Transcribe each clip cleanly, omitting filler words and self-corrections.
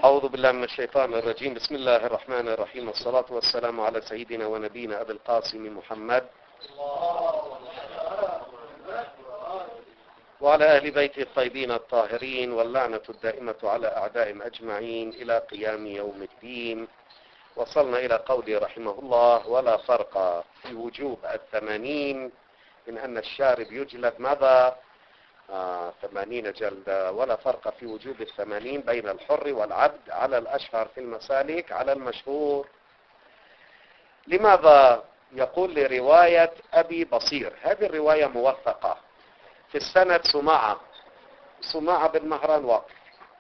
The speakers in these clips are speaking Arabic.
أعوذ بالله من الشيطان الرجيم. بسم الله الرحمن الرحيم، والصلاة والسلام على سيدنا ونبينا أبي القاسم محمد وعلى أهل بيته الطيبين الطاهرين، واللعنة الدائمة على أعدائهم أجمعين إلى قيام يوم الدين. وصلنا إلى قوله رحمه الله: ولا فرق في وجوب 80 من أن الشارب يجلد ماذا؟ 80 جلدة. ولا فرق في وجوب 80 بين الحر والعبد على الأشهر في المسالك على المشهور. لماذا؟ يقول لرواية أبي بصير. هذه الرواية موثقة في السند سماعة بن مهران واقف.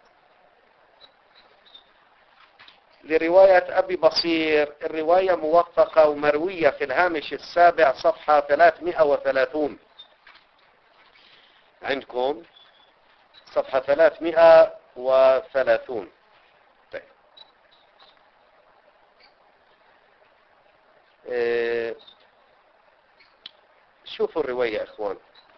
لرواية أبي بصير الرواية موثقة ومروية في الهامش السابع صفحة 330 عندكم، صفحة 330. طيب. شوفوا الرواية يا إخوان.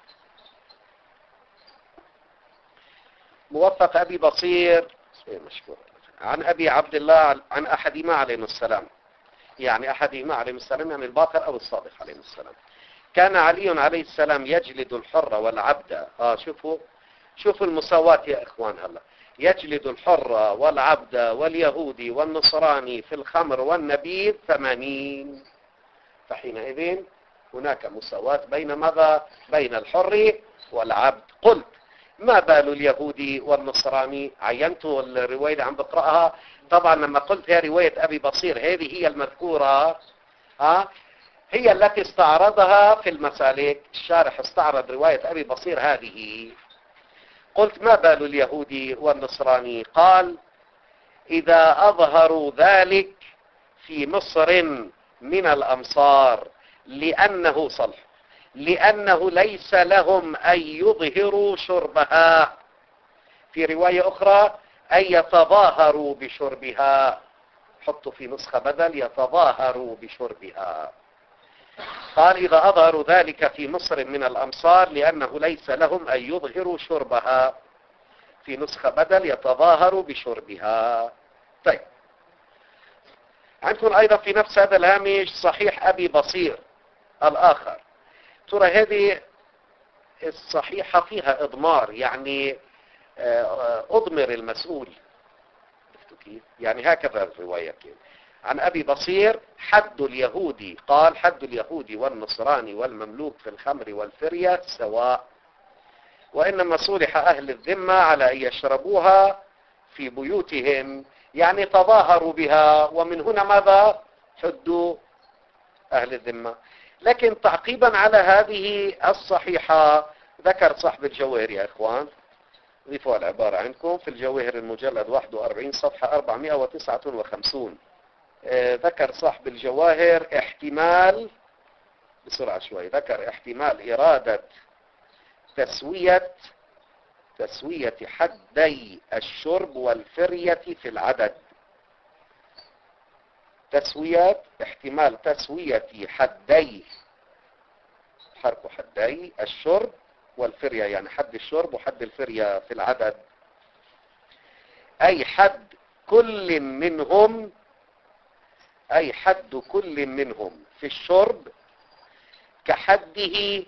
موثق أبي بصير مشكور عن أبي عبد الله عن أحدهما عليه السلام، يعني أحدهما عليه السلام يعني الباقر أو الصادق عليه السلام. كان علي عليه السلام يجلد الحر والعبد. شوفوا المساواة يا إخوان. هلا يجلد الحر والعبد واليهودي والنصراني في الخمر والنبيذ 80. فحينئذ هناك مساواة بين ماذا؟ بين الحر والعبد. قلت: ما بال اليهودي والنصراني؟ عينتوا الرواية اللي عم بقرأها. طبعا لما قلت هي رواية أبي بصير، هذه هي المذكورة، هي التي استعرضها في المسالك. الشارح استعرض رواية أبي بصير هذه. قلت: ما بال اليهودي والنصراني؟ قال: إذا أظهروا ذلك في مصر من الأمصار لأنه صلح، لأنه ليس لهم أن يظهروا شربها. في رواية أخرى: أن يتظاهروا بشربها. حطوا في نسخة بدل يتظاهروا بشربها. قال: إذا أظهروا ذلك في مصر من الأمصار لأنه ليس لهم أن يظهروا شربها. في نسخة بدل يتظاهروا بشربها. طيب، عندكم أيضا في نفس هذا الهامش صحيح أبي بصير الآخر. ترى هذه الصحيحة فيها إضمار، يعني أضمر المسؤول. يعني هكذا الرواية كده. عن أبي بصير: حد اليهودي، قال: حد اليهودي والنصراني والمملوك في الخمر والفرية سواء، وإنما صلح أهل الذمة على أن يشربوها في بيوتهم، يعني تظاهروا بها، ومن هنا ماذا؟ حدوا أهل الذمة. لكن تعقيبا على هذه الصحيحة ذكر صاحب الجواهر يا إخوان، ضيفوا العبارة عندكم في الجواهر المجلد 41 صفحة 459. ذكر صاحب الجواهر احتمال، بسرعة شوي، ذكر احتمال إرادة تسوية حدي الشرب والفرية في العدد. احتمال تسوية حدي، حرف حدي الشرب والفرية، يعني حد الشرب وحد الفرية في العدد، أي حد كل منهم في الشرب كحده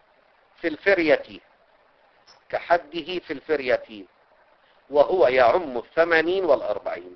في الفرية، وهو يعم 80 والأربعين.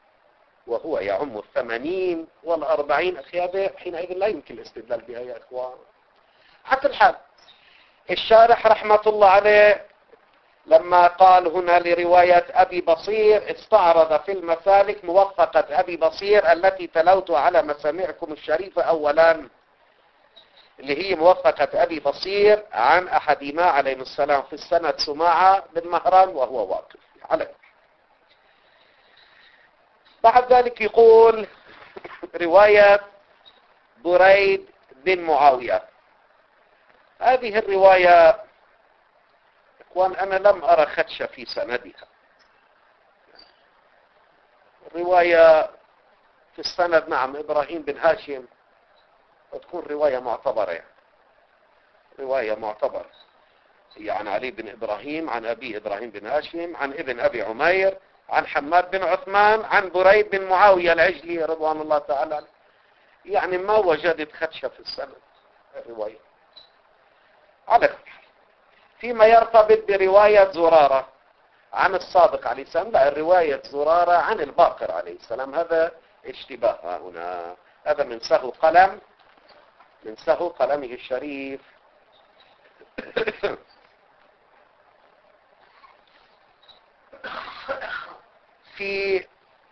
أخي هذا حينئذ لا يمكن الاستدلال بها يا إخوان. حتى الحال الشارح رحمة الله عليه لما قال هنا لرواية أبي بصير استعرض في المسالك موثقة أبي بصير التي تلوت على مسامعكم الشريفة أولا، اللي هي موثقة أبي بصير عن أحدهما عليه السلام في السند سماعة بن مهران وهو واقف عليه. بعد ذلك يقول رواية بريد بن معاوية. هذه الرواية إخوان أنا لم أرى خدشة في سندها. الرواية في السند نعم إبراهيم بن هاشم، وتكون رواية معتبرة، رواية معتبرة. هي عن علي بن إبراهيم عن أبي إبراهيم بن هاشم عن ابن أبي عمير عن حماد بن عثمان عن بريد بن معاوية العجلي رضوان الله تعالى عنه. يعني ما وجدت خدشة في السند الرواية. على كل حال فيما يرتبط برواية زرارة عن الصادق عليه السلام، لا، الرواية زرارة عن الباقر عليه السلام هذا اشتباه هنا، هذا من سهو قلمه الشريف. في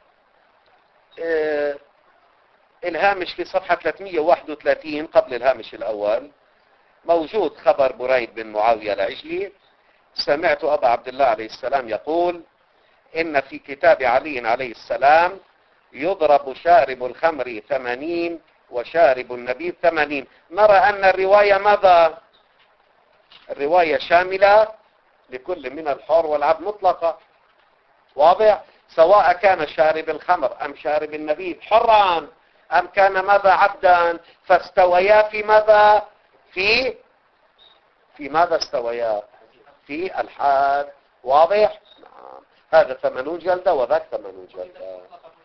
الهامش في صفحة 331 قبل الهامش الأول موجود خبر بريد بن معاوية العجلي: سمعت أبا عبد الله عليه السلام يقول إن في كتاب علي عليه السلام يضرب شارب الخمر 80 وشارب النبيذ 80. نرى أن الرواية ماذا؟ الرواية شاملة لكل من الحر والعبد مطلقة، واضح؟ سواء كان شارب الخمر أم شارب النبيذ حرا أم كان ماذا عبدا، فاستويا في ماذا؟ في ماذا استويا؟ في الحاد، واضح؟ نعم. هذا 80 جلدة وذاك 80 جلدة.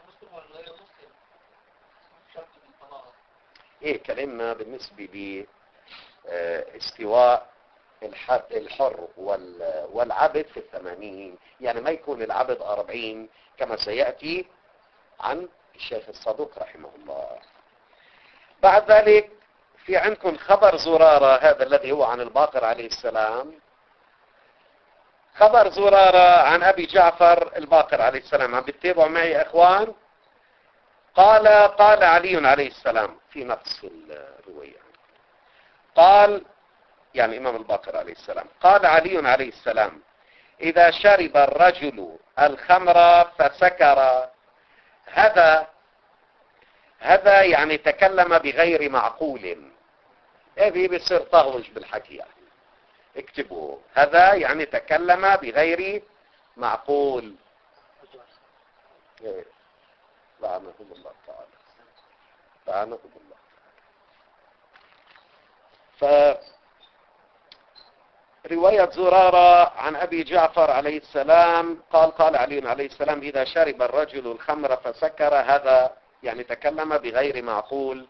ايه كلمنا بالنسبة لاستواء الحر والعبد في 80، يعني ما يكون العبد 40 كما سيأتي عن الشيخ الصدوق رحمه الله. بعد ذلك في عندكم خبر زرارة، هذا الذي هو عن الباقر عليه السلام. خبر زرارة عن أبي جعفر الباقر عليه السلام، عم بتتابعوا معي يا إخوان؟ قال علي عليه السلام في نقص الرواية، قال يعني إمام الباقر عليه السلام، قال علي عليه السلام: إذا شرب الرجل الخمر فسكر، هذا يعني تكلم بغير معقول. هذه بيصير طهوج بالحكي، يعني اكتبوا هذا يعني تكلم بغير معقول. لعنهم الله تعالى، لعنهم الله. فرواية زرارة عن أبي جعفر عليه السلام قال علي عليه السلام: إذا شرب الرجل الخمر فسكر، هذا يعني تكلم بغير معقول.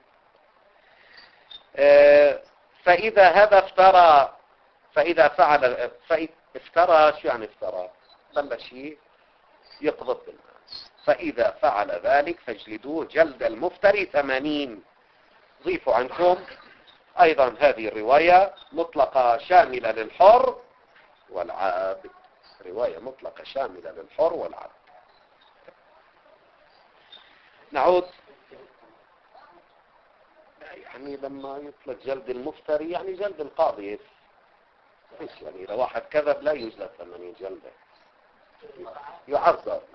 فإذا هذا افترى، فإذا فعل افترى، شو يعني افترى؟ بلش يقذف بالناس. فإذا فعل ذلك فاجلدوه جلد المفتري 80. ضيفوا عنكم أيضا هذه الرواية مطلقة شاملة للحر والعبد، رواية مطلقة شاملة للحر والعبد. نعود. يعني لما يطلق جلد المفتري يعني جلد القاضي، ايش يعني إذا واحد كذب لا يجلد 80 جلدة، يعذر.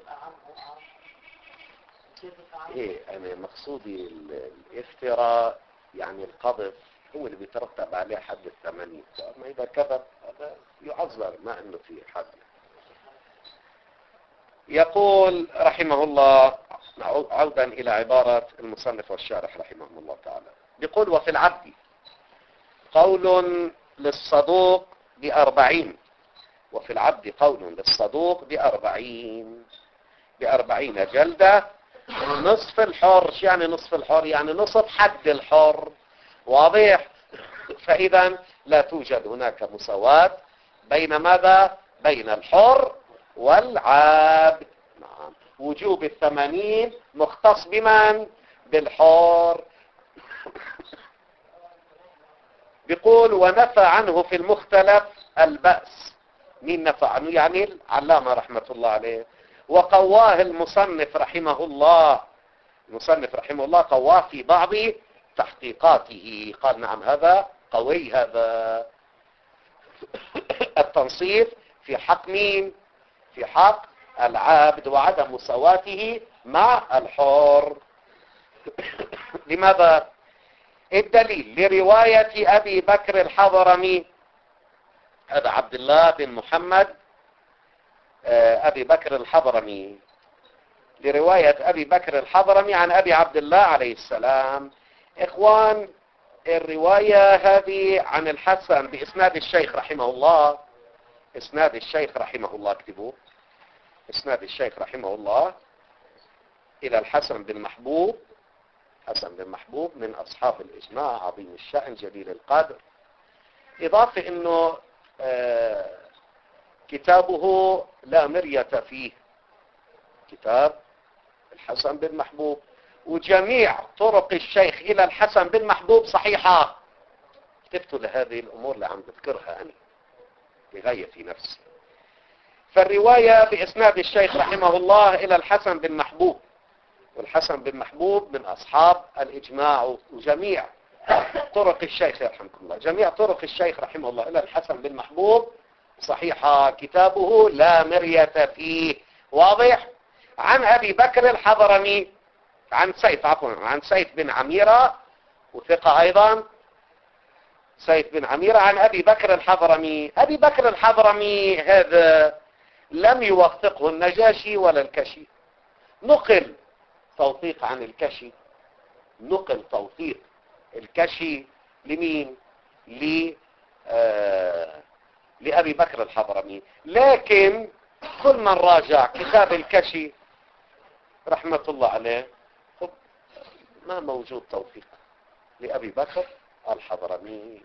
ايه انا مقصودي الافتراء يعني القذف هو اللي بيترتب عليه حد 80. ما اذا كذب هذا يعذر ما انه في حد. يقول رحمه الله، عودا الى عبارة المصنف والشارح رحمه الله تعالى، يقول: وفي العبد قول للصدوق ب40، وفي العبد قول للصدوق ب40 جلدة، نصف الحر. يعني نصف الحر يعني نصف حد الحر، واضح؟ فإذا لا توجد هناك مساواة بين ماذا؟ بين الحر والعبد. نعم. وجوب 80 مختص بمن؟ بالحر. بيقول: ونفى عنه في المختلف البأس. مين نفى عنه؟ يعني العلامة رحمة الله عليه. وقواه المصنف رحمه الله، المصنف رحمه الله قواه في بعض تحقيقاته، قال نعم هذا قوي، هذا التنصيف في حق مين؟ في حق العبد وعدم مساواته مع الحر. لماذا؟ الدليل لرواية أبي بكر الحضرمي، هذا عبد الله بن محمد أبي بكر الحضرمي، لرواية أبي بكر الحضرمي عن أبي عبد الله عليه السلام. إخوان، الرواية هذه عن الحسن بإسناد الشيخ رحمه الله، إسناد الشيخ رحمه الله، اكتبوه، إسناد الشيخ رحمه الله إلى الحسن بن محبوب. حسن بن محبوب من أصحاب الإجماع، عظيم الشأن جليل القدر. إضافة أنه كتابه لا مرية فيه، كتاب الحسن بن محبوب، وجميع طرق الشيخ إلى الحسن بن محبوب صحيحة. كتبت لهذه الأمور اللي عم بذكرها أنا بغاية في نفسي. فالرواية بإسناد الشيخ رحمه الله إلى الحسن بن محبوب، والحسن بن محبوب من أصحاب الإجماع، وجميع طرق الشيخ يرحمكم الله، جميع طرق الشيخ رحمه الله إلى الحسن بن محبوب صحيحة، كتابه لا مرية فيه. واضح؟ عن أبي بكر الحضرمي، عن سيف بن عميرة، وثقة أيضا، سيف بن عميرة عن أبي بكر الحضرمي. أبي بكر الحضرمي هذا لم يوثقه النجاشي ولا الكشي، نقل توثيق عن الكشي، نقل توثيق الكشي لمين؟ لأبي بكر الحضرمي. لكن كل من راجع كتاب الكشي رحمة الله عليه ما موجود توثيق لأبي بكر الحضرمي،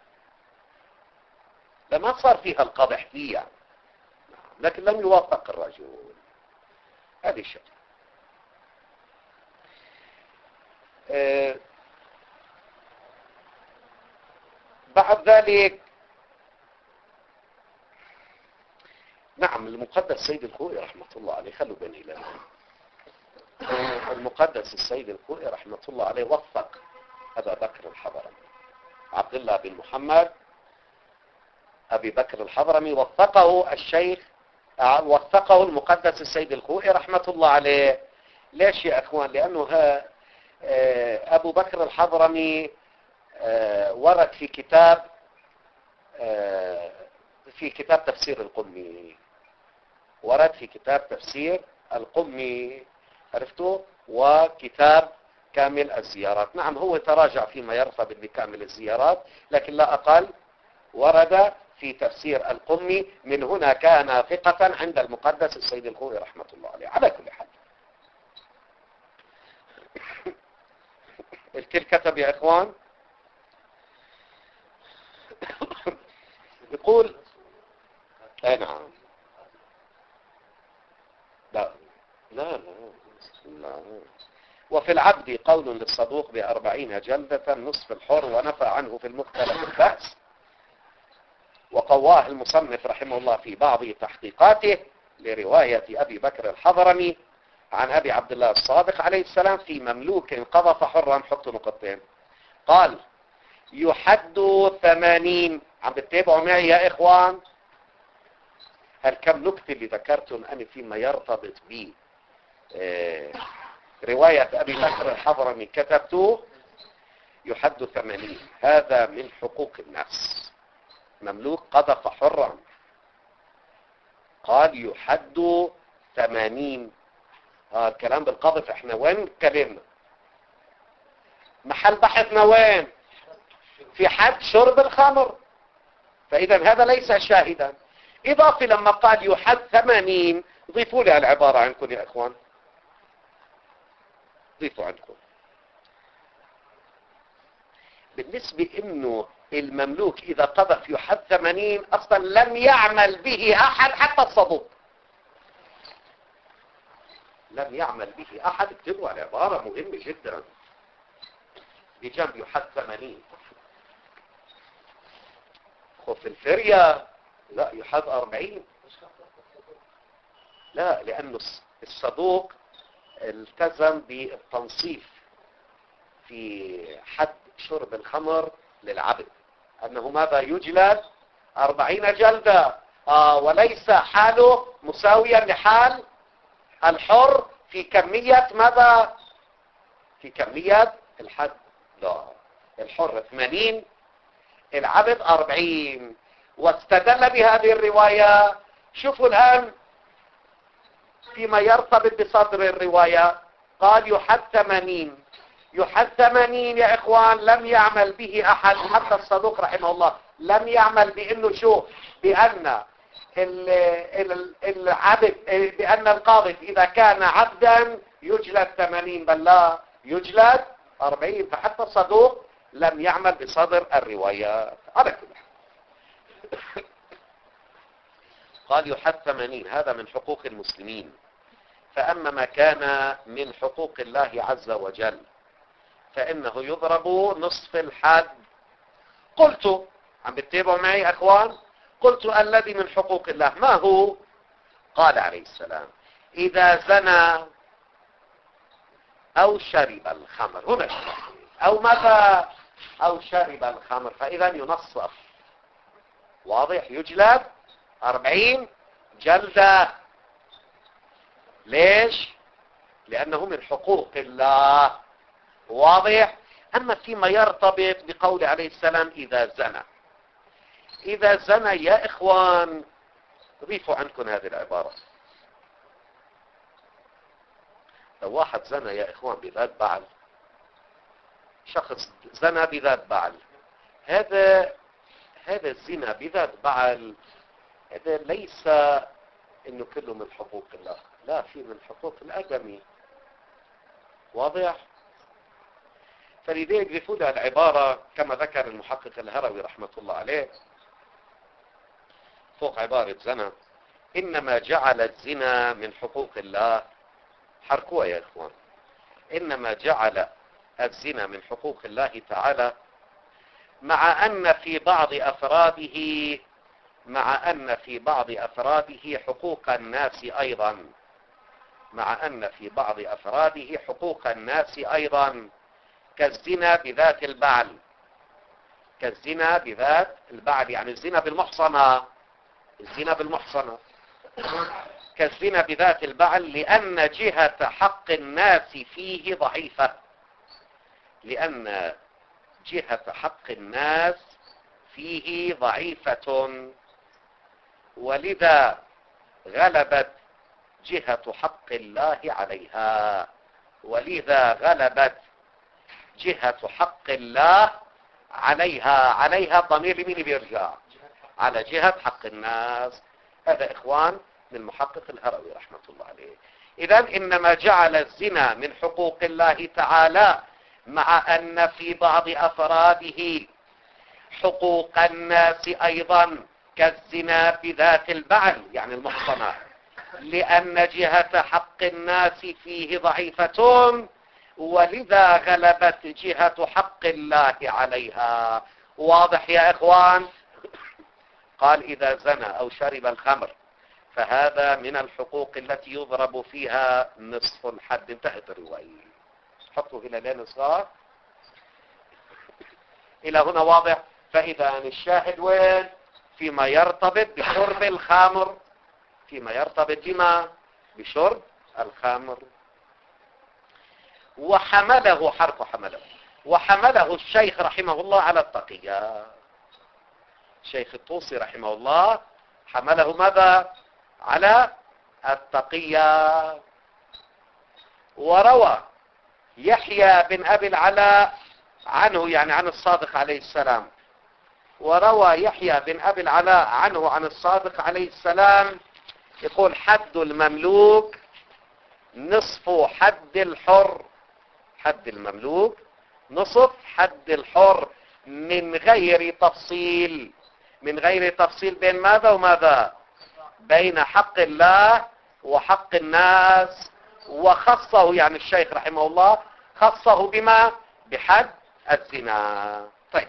لما صار فيها القدح فيها، لكن لم يوثق الرجل. هذه الشيء. بعد ذلك نعم المقدس السيد الخوئي رحمة الله عليه، خلوا بيني لنا، المقدس السيد الخوئي رحمة الله عليه وثق أبا بكر الحضرمي، عبد الله بن محمد أبي بكر الحضرمي وثقه الشيخ، وثقه المقدس السيد الخوئي رحمة الله عليه. ليش يا أخوان؟ لأنه أبو بكر الحضرمي ورد في كتاب تفسير القمي، ورد في كتاب تفسير القمي، عرفتوا؟ وكتاب كامل الزيارات. نعم هو تراجع فيما يرتبط بكامل الزيارات، لكن لا أقل ورد في تفسير القمي. من هنا كان ثقة عند المقدس السيد الخوئي رحمة الله عليه. على كل حال الكل كتب يا إخوان. يقول نعم لا وفي العبد قول للصدوق ب40 جلدة نصف الحر، ونفى عنه في المختلف البأس، وقواه المصنف رحمه الله في بعض تحقيقاته لرواية أبي بكر الحضرمي عن أبي عبد الله الصادق عليه السلام في مملوك قذف حرا، حط نقطتين، قال يحد 80. عم بتتابعوا معي يا إخوان؟ هالكم نكتة اللي ذكرتهم أنا فيما يرتبط ب رواية أبي بكر الحضرمي كتبته يحد 80. هذا من حقوق النفس. مملوك قذف حرا، قال يحد 80. الكلام بالقذف احنا وين كلمنا؟ محل بحثنا وين؟ في حد شرب الخمر. فإذا هذا ليس شاهدا. إضافة لما قال يحد 80، ضيفوا لي العبارة عندكم يا إخوان، ضيفوا عندكم. بالنسبة إنه المملوك إذا قذف يحد 80 أصلا لم يعمل به أحد حتى الصدوق، لم يعمل به أحد. اكتبوا العبارة مهمة جدا بجنب يحد 80. خف الفرية لا يحد 40. لا، لأنه الصدوق التزم بالتنصيف في حد شرب الخمر للعبد، أنه ماذا يجلد 40 جلدة، وليس حاله مساويا لحال الحر في كمية ماذا؟ في كمية الحد. لا، الحر 80 العبد 40. واستدل بهذه الرواية. شوفوا الآن فيما يرتبط بصدر الرواية، قال يحد 80. يحد 80 يا إخوان لم يعمل به أحد حتى الصدوق رحمه الله، لم يعمل بأنه شو؟ بأن العبد، بأن القاذف إذا كان عبدا يجلد 80، بل لا، يجلد 40. فحتى الصدوق لم يعمل بصدر الروايات على كل حال. قال يحد 80، هذا من حقوق المسلمين. فأما ما كان من حقوق الله عز وجل فإنه يضرب نصف الحد. قلت، عم بتتابعوا معي أخوان؟ قلت الذي من حقوق الله ما هو؟ قال عليه السلام إذا زنى أو شرب الخمر. هنا أو ماذا؟ أو شرب الخمر، فإذا ينصف. واضح؟ يجلد 40 جلدة. ليش؟ لأنه من حقوق الله. واضح؟ أما فيما يرتبط بقول عليه السلام إذا زنى، إذا زنى يا إخوان، ضيفوا عنكم هذه العبارة. لو واحد زنى يا إخوان بذات بعل، شخص زنى بذات بعل، هذا الزنا بذات بعل، هذا ليس إنه كله من حقوق الله، لا، في من حقوق الآدمي. واضح؟ فلذلك بيفوت العبارة كما ذكر المحقق الهروي رحمة الله عليه فوق عبارة زنا، إنما جعل الزنا من حقوق الله. حركوها يا إخوان. إنما جعل الزنا من حقوق الله تعالى، مع أن في بعض أفراده حقوق الناس أيضا، مع أن في بعض أفراده حقوق الناس أيضا، كالزنا بذات البعل. كالزنا بذات البعل يعني الزنا بالمحصنة، الزنا بالمحصنة كالزنا بذات البعل، لأن جهة حق الناس فيه ضعيفة. لأن جهة حق الناس فيه ضعيفة، ولذا غلبت جهة حق الله عليها. ولذا غلبت جهة حق الله عليها الضمير لمين بيرجع؟ على جهة حق الناس. هذا إخوان من محقق الهروي رحمة الله عليه. إذن إنما جعل الزنا من حقوق الله تعالى، مع أن في بعض أفراده حقوق الناس أيضا، كالزنا بذات البعل يعني المحصنة، لأن جهة حق الناس فيه ضعيفة، ولذا غلبت جهة حق الله عليها. واضح يا إخوان؟ قال إذا زنى أو شرب الخمر فهذا من الحقوق التي يضرب فيها نصف الحد. انتهت الرواية. حطوا هلالين صغار إلى هنا. واضح؟ فإذا الشاهد وين؟ فيما يرتبط بشرب الخمر، فيما يرتبط بما؟ بشرب الخمر. وحمله وحمله الشيخ رحمه الله على التقية. الشيخ الطوسي رحمه الله حمله ماذا؟ على التقية. وروى يحيى بن أبي العلاء عنه، يعني عن الصادق عليه السلام، وروى يحيى بن أبي العلاء عنه عن الصادق عليه السلام يقول حد المملوك نصف حد الحر. حد المملوك نصف حد الحر، من غير تفصيل. من غير تفصيل بين ماذا وماذا؟ بين حق الله وحق الناس. وخصه يعني الشيخ رحمه الله خصه بما؟ بحد الزنا. طيب،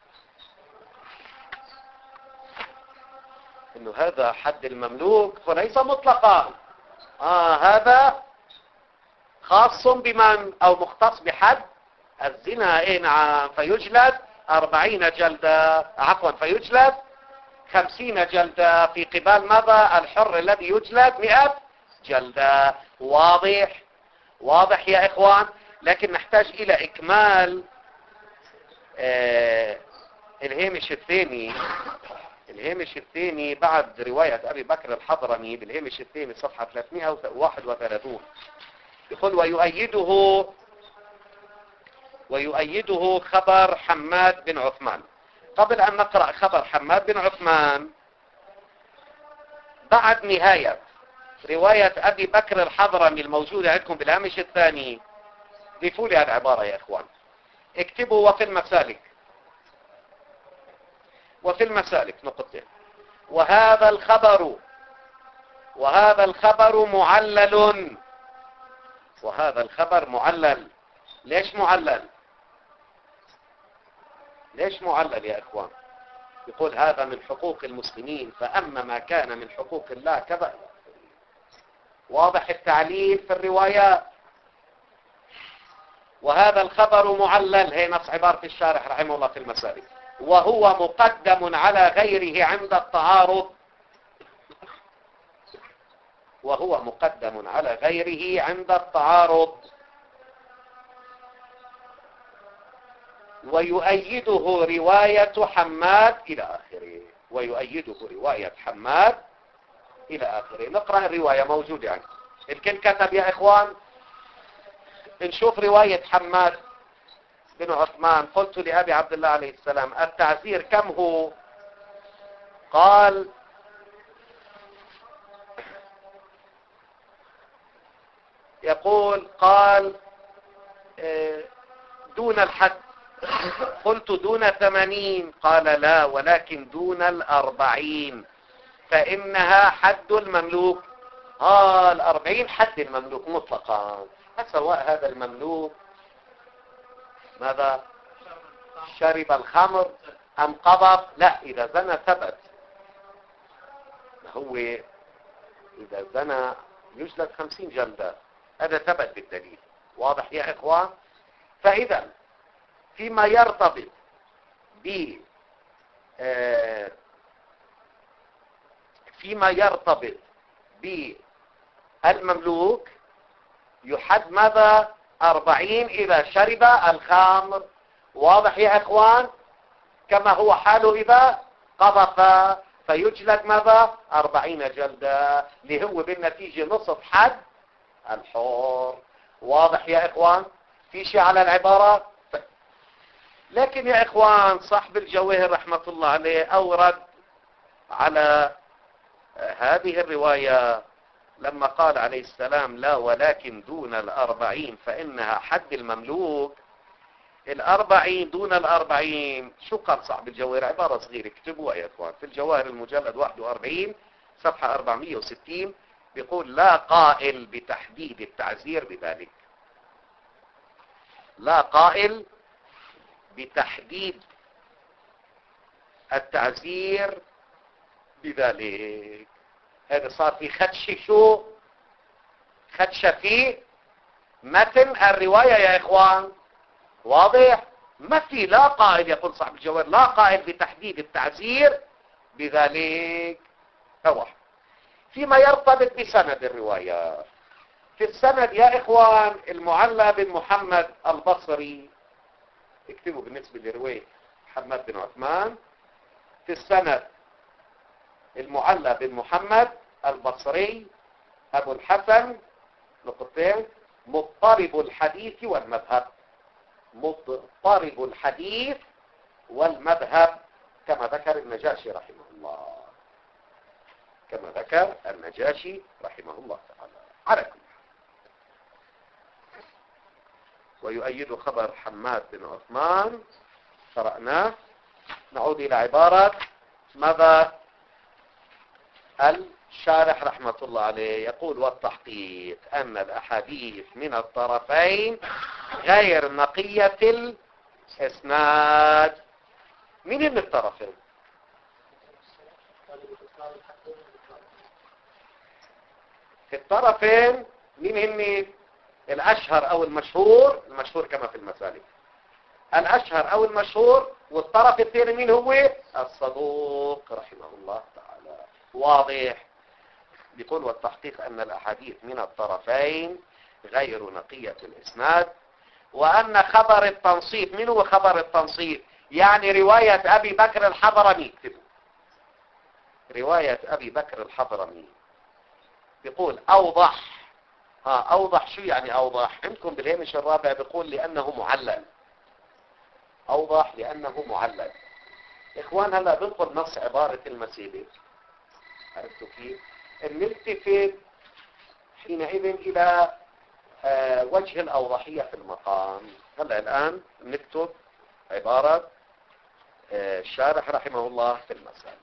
انه هذا حد المملوك وليس مطلقا. هذا خاص بمن؟ او مختص بحد الزنا. ايه نعم. فيجلد 40 جلدة، عفوا فيجلد 50 جلدة في قبال ماذا؟ الحر الذي يجلد 100 جلدة. واضح؟ واضح يا اخوان؟ لكن نحتاج الى اكمال الهامش الثاني بعد رواية ابي بكر الحضرمي. بالهامش الثاني صفحة 331 يقول ويؤيده خبر حماد بن عثمان. قبل أن نقرأ خبر حماد بن عثمان بعد نهاية رواية أبي بكر الحضرمي الموجودة عندكم بالهامش الثاني، ضيفوا لي هالعبارة يا إخوان، اكتبوا وفي المسالك. وفي المسالك نقطتين. وهذا الخبر معلل. وهذا الخبر معلل. ليش معلل؟ ليش معلل يا إخوان؟ يقول هذا من حقوق المسلمين، فأما ما كان من حقوق الله كذا. واضح التعليل في الروايات. وهذا الخبر معلل، هي نص عبارة الشارح رحمه الله في المسالك، وهو مقدم على غيره عند التعارض. وهو مقدم على غيره عند التعارض. ويؤيده رواية حماد إلى آخره. ويؤيده رواية حماد إلى آخره. نقرأ الرواية موجودة يعني. الكل كتب يا إخوان. نشوف رواية حماد بن عثمان. قلت لأبي عبد الله عليه السلام التعزير كم هو؟ قال قال دون الحد. قلت دون 80. قال لا، ولكن دون 40 فإنها حد المملوك. 40 حد المملوك مطلقا. سواء هذا المملوك ماذا شرب الخمر أم قبض، لا، إذا زنى ثبت. هو إذا زنى يجلد 50 جلدة، هذا ثبت بالدليل. واضح يا إخوان؟ فإذا فيما يرتبط بالمملوك يحد ماذا 40 إذا شرب الخمر. واضح يا إخوان؟ كما هو حاله إذا قذف فيجلد ماذا 40 جلدة، اللي هو بالنتيجة نصف حد الحر. واضح يا إخوان؟ في شيء على العبارة؟ لكن يا إخوان صاحب الجواهر رحمة الله عليه أورد على هذه الرواية لما قال عليه السلام لا، ولكن دون 40 فإنها حد المملوك. 40 دون 40 شو قال صاحب الجواهر؟ عبارة صغيرة اكتبوها يا إخوان في الجواهر المجلد 41 صفحة 460. بيقول لا قائل بتحديد التعزير بذلك. لا قائل بتحديد التعزير بذلك. هذا صار في خدشة في متن الرواية يا إخوان. واضح؟ ما في لا قائل، يقول صاحب الجواب لا قائل بتحديد التعزير بذلك. هو فيما يرتبط بسند الرواية. في السند يا إخوان المعلى بن محمد البصري، اكتبوا بالنسبة لرواية محمد بن عثمان. في السند المعلى بن محمد البصري أبو الحسن نقطتين مضطرب الحديث والمذهب. مضطرب الحديث والمذهب كما ذكر النجاشي رحمه الله. كما ذكر النجاشي رحمه الله تعالى. على كل حال ويؤيد خبر حماد بن عثمان قرأناه. نعود إلى عبارة ماذا الشارح رحمة الله عليه. يقول والتحقيق أن الأحاديث من الطرفين غير نقية الإسناد. من الطرفين؟ في الطرفين من هم؟ الأشهر أو المشهور. المشهور كما في المسالك الأشهر أو المشهور. والطرف الثاني من هو؟ الصدوق رحمه الله تعالى. واضح؟ بيقول والتحقيق أن الأحاديث من الطرفين غير نقية الإسناد، وأن خبر التنصيب. من هو خبر التنصيب؟ يعني رواية أبي بكر الحضرمي. اكتبوا رواية أبي بكر الحضرمي. بيقول أوضح. أوضح شو يعني أوضح؟ عندكم بالهامش الرابع بيقول لأنه معلل. أوضح لأنه معلل. إخوان هلا بدخل نص عبارة المسيلة. عرفتوا كيف؟ نلتفت حينئذ إلى وجه الأوضحية في المقام. هلا الآن نكتب عبارة الشارح رحمه الله في المسائل.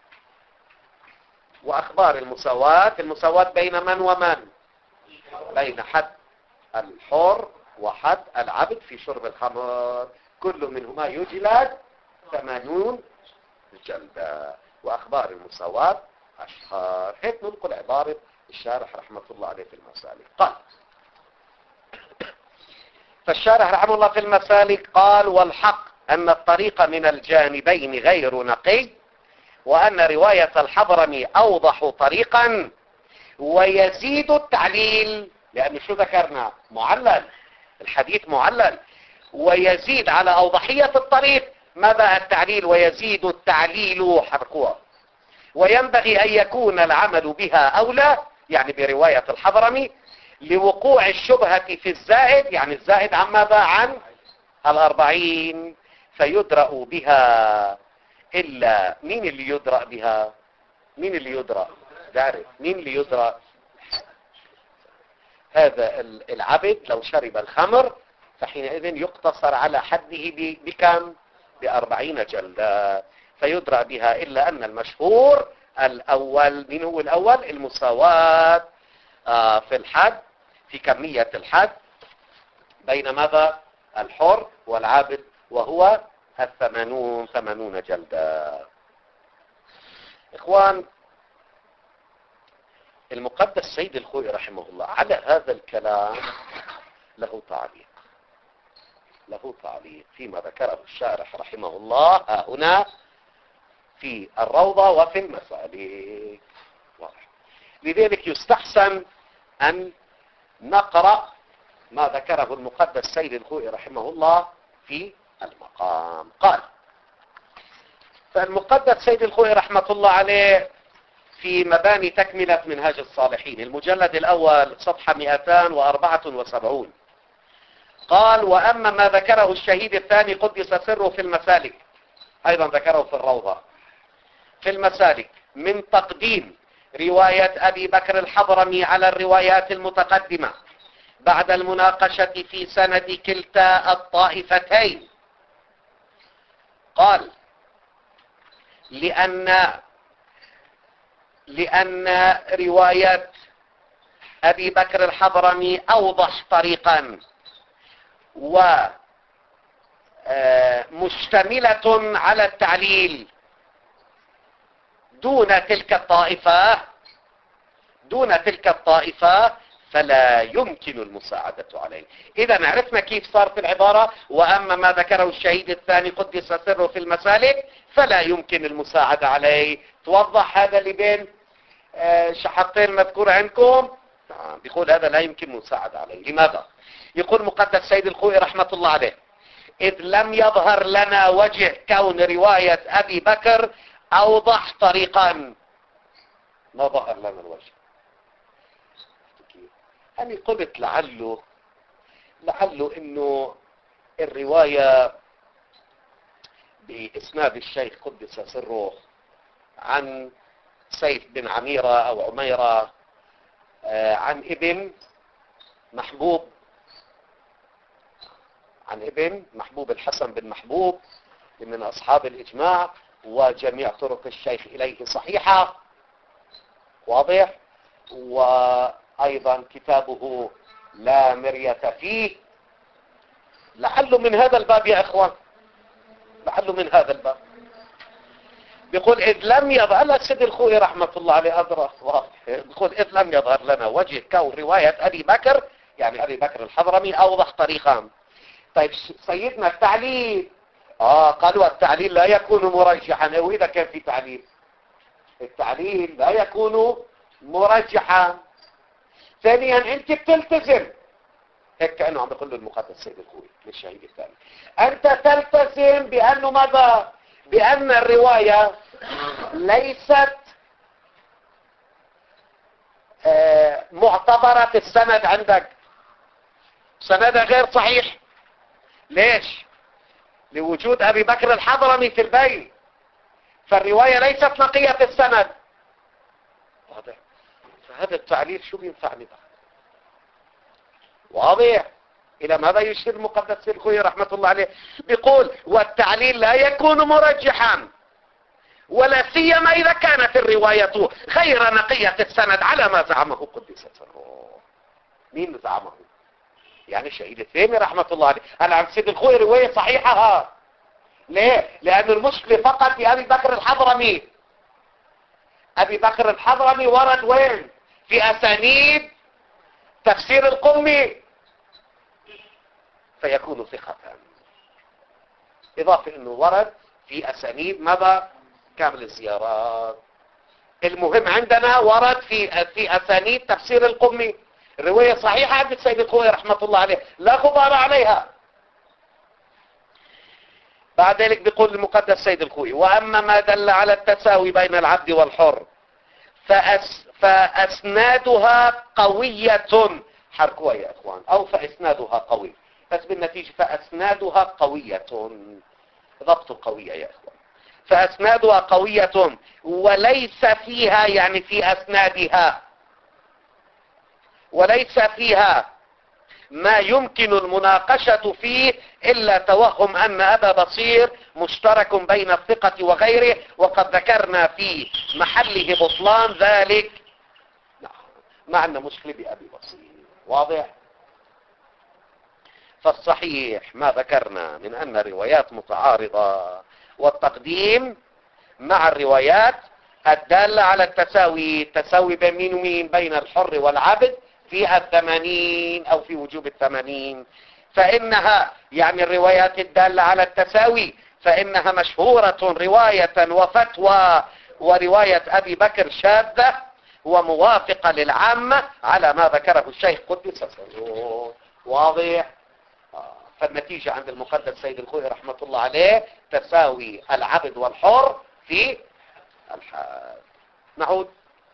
وأخبار المساواة بين من ومن؟ بين حد الحر وحد العبد في شرب الخمر، كل منهما يجلد 80 جلدة. وأخبار المساواة أشهر. هيك ننقل عبارة الشارح رحمة الله عليه في المسالك. قال فالشارح رحمه الله في المسالك قال: والحق أن الطريق من الجانبين غير نقي، وأن رواية الحضرمي أوضح طريقا، ويزيد التعليل، لأن شو ذكرنا؟ معلل، الحديث معلل، ويزيد على أوضحية الطريق. ماذا التعليل؟ ويزيد التعليل حركوها. وينبغي أن يكون العمل بها أولى، يعني برواية الحضرمي، لوقوع الشبهة في الزائد، يعني الزائد عن ماذا؟ عن 40، فيدرأ بها. إلا مين اللي يدرأ بها؟ مين اللي يدرأ؟ تعرف مين اللي يدرأ؟ هذا العبد لو شرب الخمر فحينئذ يقتصر على حده بكم؟ ب40 جلدة، فيدرأ بها. إلا أن المشهور الأول، من هو الأول؟ المساواة في الحد، في كمية الحد بين ماذا؟ الحر والعابد، وهو 80 جلدة. إخوان، المقدس سيد الخوئي رحمه الله على هذا الكلام له تعليق فيما ذكره الشارح رحمه الله هنا في الروضة وفي المسالك. لذلك يستحسن أن نقرأ ما ذكره المقدس سيد الخوئي رحمه الله في المقام. قال: فالمقدس سيد الخوئي رحمة الله عليه في مباني تكملة منهاج الصالحين المجلد الأول صفحة 274 قال: وأما ما ذكره الشهيد الثاني قدس سره في المسالك، أيضا ذكره في الروضة في المسالك، من تقديم رواية أبي بكر الحضرمي على الروايات المتقدمة بعد المناقشة في سند كلتا الطائفتين. قال: لأن رواية أبي بكر الحضرمي أوضح طريقا ومشتملة على التعليل دون تلك الطائفة فلا يمكن المساعدة عليه. إذا عرفنا كيف صار في العبارة: وأما ما ذكره الشهيد الثاني قدس سره في المسالك فلا يمكن المساعدة عليه. توضح هذا اللي بين شحطين مذكور عندكم؟ بيقول هذا لا يمكن المساعدة عليه. لماذا؟ يقول مقدس سيد الخوئي رحمة الله عليه: إذ لم يظهر لنا وجه كون رواية أبي بكر أوضح طريقا. ما ظهر لنا الوجه. أنا قلت لعله إنه الرواية بإسناد الشيخ قدس سره عن سيف بن عميرة أو عميرة عن ابن محبوب الحسن بن محبوب من أصحاب الإجماع، وجميع طرق الشيخ إليه صحيحة، واضح، وأيضا كتابه لا مرية فيه. لعله من هذا الباب يا إخوان، لعله من هذا الباب. بيقول: إذ لم يظهر سيد الخوئي رحمة الله عليه أدرى، بيقول: إذ لم يظهر لنا وجه كون رواية أبي بكر، يعني أبي بكر الحضرمي، أوضح طريقا. طيب سيدنا التعليل، قالوا التعليل لا يكون مرجحا. وإذا كان في تعليل، التعليل لا يكون مرجحا. ثانيا أنت بتلتزم، هيك كأنه عم بيقول له المقدس سيد الخوئي للشهيد الثاني، أنت تلتزم بأنه ماذا؟ بأن الرواية ليست معتبرة في السند عندك، سندها غير صحيح. ليش؟ لوجود أبي بكر الحضرمي في البين، فالرواية ليست نقية في السند. واضح؟ فهذا التعليل شو بينفعني بقى؟ واضح؟ إلى ماذا يشير المقدس الخوي رحمة الله عليه؟ بيقول والتعليل لا يكون مرجحا ولا سيما إذا كانت الرواية غير نقية السند على ما زعمه قدس سره. مين زعمه؟ يعني الشهيد الثاني رحمة الله عليه. أنا عم سيد الخوي رواية صحيحة. ليه؟ لأن المشكلة فقط في أبي بكر الحضرمي. أبي بكر الحضرمي ورد وين؟ في أسانيد تفسير القمي، فيكون ثقة. إضافة أنه ورد في أسانيد ماذا؟ كامل الزيارات. المهم عندنا ورد في أسانيد تفسير القمي، الرواية صحيحة عند السيد الخوي رحمة الله عليه، لا غبار عليها. بعد ذلك بيقول المقدس سيد الخوي وأما ما دل على التساوي بين العبد والحر فأسنادها قوية. حركوها يا إخوان، أو فأسنادها قوي، بس بالنتيجة فأسنادها قوية، ضبط قوية يا إخوان. فأسنادها قوية وليس فيها، يعني في أسنادها وليس فيها ما يمكن المناقشة فيه إلا توهم أن أبا بصير مشترك بين الثقة وغيره، وقد ذكرنا في محله بطلان ذلك. ما عندنا مشكلة بأبي بصير، واضح؟ فالصحيح ما ذكرنا من أن الروايات متعارضة، والتقديم مع الروايات الدالة على التساوي بين مين ومين؟ بين الحر والعبد في 80 أو في وجوب 80. فإنها يعني الروايات الدالة على التساوي فإنها مشهورة رواية وفتوى، ورواية أبي بكر شاذة وموافقة للعامة على ما ذكره الشيخ قدس سره. واضح؟ فالنتيجة عند المقدس سيد الخوي رحمة الله عليه تساوي العبد والحر في الحال. نعود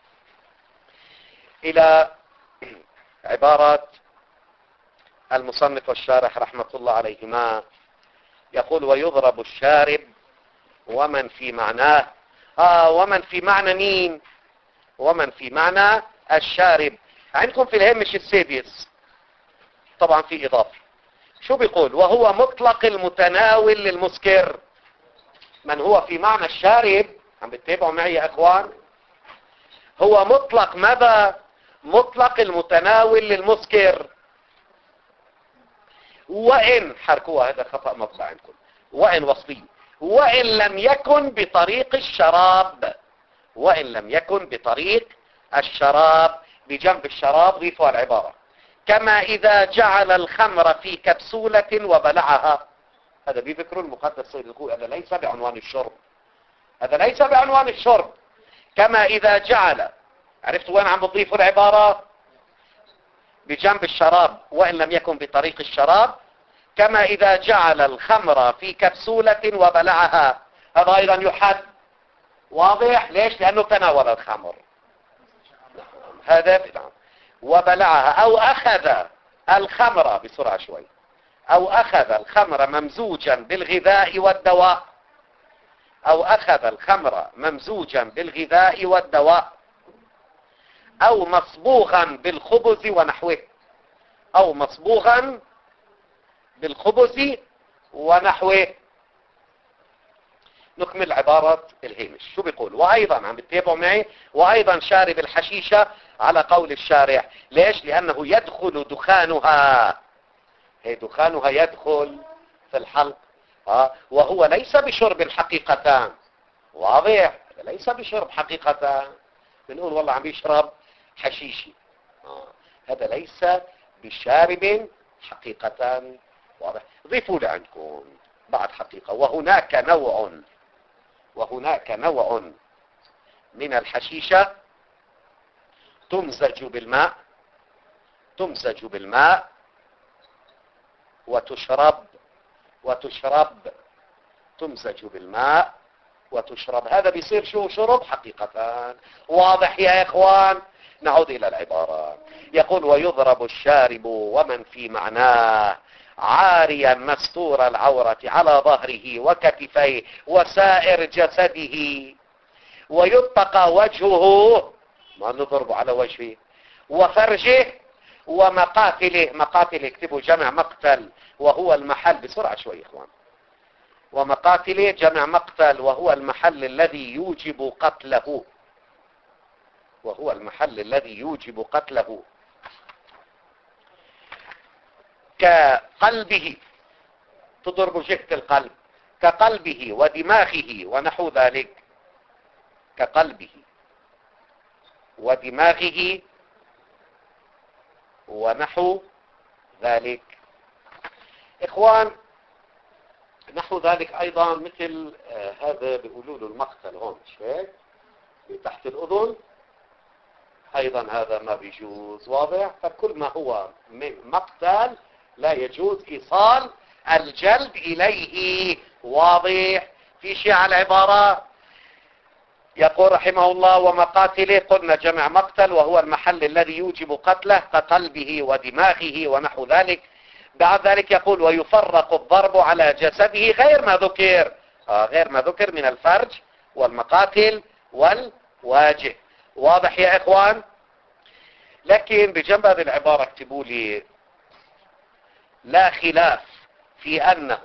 إلى عبارة المصنف والشارح رحمة الله عليهما. يقول ويضرب الشارب ومن في معناه. ومن في معنى مين؟ ومن في معنى الشارب. عندكم في الهامش السادس طبعا في إضافة. شو بيقول؟ وهو مطلق المتناول للمسكر. من هو في معنى الشارب؟ عم بتتابعوا معي يا اخوان؟ هو مطلق ماذا؟ مطلق المتناول للمسكر. وإن حركوها، هذا خطأ مطبع عندكم، وإن وصفي، وإن لم يكن بطريق الشراب. وإن لم يكن بطريق الشراب، بجنب الشراب ضيفوا العبارة كما إذا جعل الخمر في كبسولة وبلعها. هذا بذكر المقدس سيد الخوي، هذا ليس بعنوان الشرب، هذا ليس بعنوان الشرب. كما إذا جعل، عرفتوا وين عم بضيفوا العبارة؟ بجنب الشراب، وإن لم يكن بطريق الشراب. كما إذا جعل الخمر في كبسولة وبلعها، هذا أيضا يحد. واضح؟ ليش؟ لأنه تناول الخمر، هذا نعم. وبلعها أو أخذ الخمر، بسرعة شوي، أو أخذ الخمر ممزوجا بالغذاء والدواء، أو أخذ الخمر ممزوجا بالغذاء والدواء، أو مصبوغا بالخبز ونحوه، أو مصبوغا بالخبز ونحوه. نكمل عبارة الهامش. شو بيقول؟ وأيضا عم بتتابعوا معي، وأيضا شارب الحشيشة على قول الشارح. ليش؟ لأنه يدخل دخانها، هي دخانها يدخل في الحلق، وهو ليس بشرب الحقيقة. واضح؟ ليس بشرب حقيقة. بنقول والله عم يشرب حشيشي، هذا ليس بشارب حقيقة. واضح؟ ضيفوا لي عندكم بعد حقيقة. وهناك نوع من الحشيشة تمزج بالماء وتشرب تمزج بالماء وتشرب. هذا بيصير شو؟ شرب حقيقة. واضح يا إخوان؟ نعود إلى العبارة. يقول ويضرب الشارب ومن في معناه عاريا مستور العورة على ظهره وكتفيه وسائر جسده، ويتقى وجهه ما نضرب على وجهه. وفرجه ومقاتله. مقاتله اكتبوا جمع مقتل وهو المحل. بسرعة شوي اخوان. ومقاتله جمع مقتل وهو المحل الذي يوجب قتله. وهو المحل الذي يوجب قتله. كقلبه تضرب جهة القلب. كقلبه ودماغه ونحو ذلك. كقلبه ودماغه ونحو ذلك. اخوان نحو ذلك ايضا مثل هذا بيقولوا له المقتل هون مش هيك تحت الاذن ايضا هذا ما بيجوز. واضح؟ فكل ما هو مقتل لا يجوز ايصال الجلد اليه. واضح؟ في شيء على العبارة. يقول رحمه الله ومقاتله قلنا جمع مقتل وهو المحل الذي يوجب قتله كقلبه ودماغه ونحو ذلك. بعد ذلك يقول ويفرق الضرب على جسده غير ما ذكر. غير ما ذكر من الفرج والمقاتل والواجه. واضح يا اخوان؟ لكن بجنب هذه العبارة اكتبوا لي لا خلاف في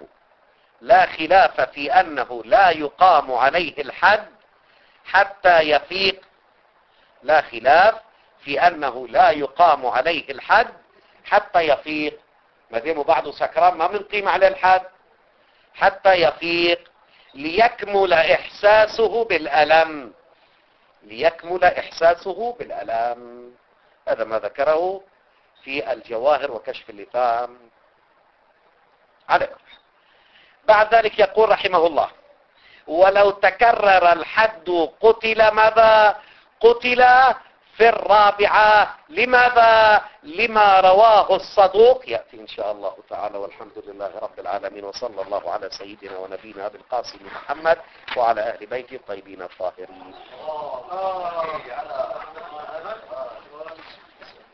أنه لا يقام عليه الحد حتى يفيق. لا خلاف في أنه لا يقام عليه الحد حتى يفيق. ما دام بعده سكران ما بنقيم عليه الحد حتى يفيق ليكمل إحساسه بالألم. ليكمل إحساسه بالألم. هذا ما ذكره في الجواهر وكشف اللثام. على بعد ذلك يقول رحمه الله ولو تكرر الحد قتل. ماذا؟ قتل في الرابعة. لماذا؟ لما رواه الصدوق. يأتي إن شاء الله تعالى. والحمد لله رب العالمين وصلى الله على سيدنا ونبينا أبي القاسم محمد وعلى أهل بيته الطيبين الطاهرين.